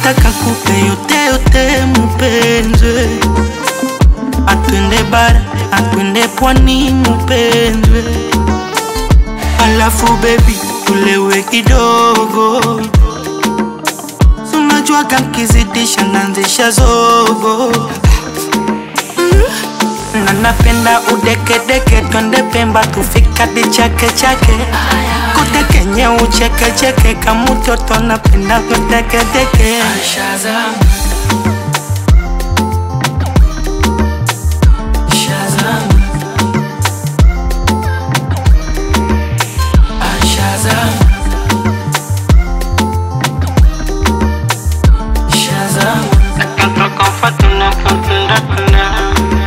nataka kupe yote yote mpenzi. Atwende bara, atwende pwani mpenzi. Alafu baby tulewe kidogo. Unajua kankizidisha nanzisha zogo. Na napenda udeke deke twende Pemba tufika di chake chake. Kuteke nye ucheke cheke kama mtoto napenda kuteke deke. Shazam Shazam Shazam Shazam Nakanta komfatuna kampunda kuna.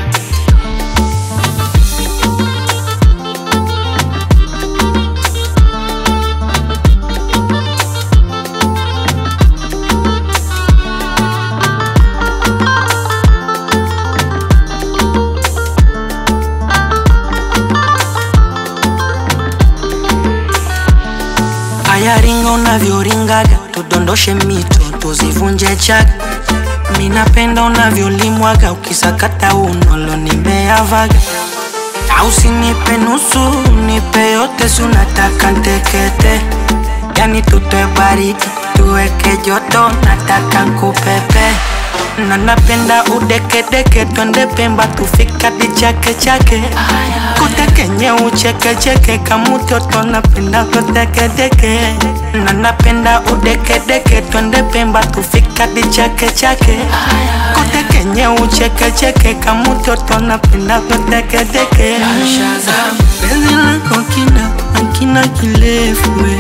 Ringa unavyoringaga, tudondoshe mito, tuzivunje chaga. Minapenda unavyolimwaga, ukisakata unolo nimeavaga. Usinipe nusu, nipe yote, sunataka ntekete. Yani tutoe baridi, tuweke joto, nataka nkupepe. Na napenda udeke deke twende Pemba tufika di chake chake. Kuteke nye ucheke cheke kama mtoto napenda kuteke deke. Na napenda udeke deke twende Pemba tufika di chake chake. Kuteke nye ucheke cheke kama mtoto napenda kuteke deke. Shazam Penzi lako kina kirefu.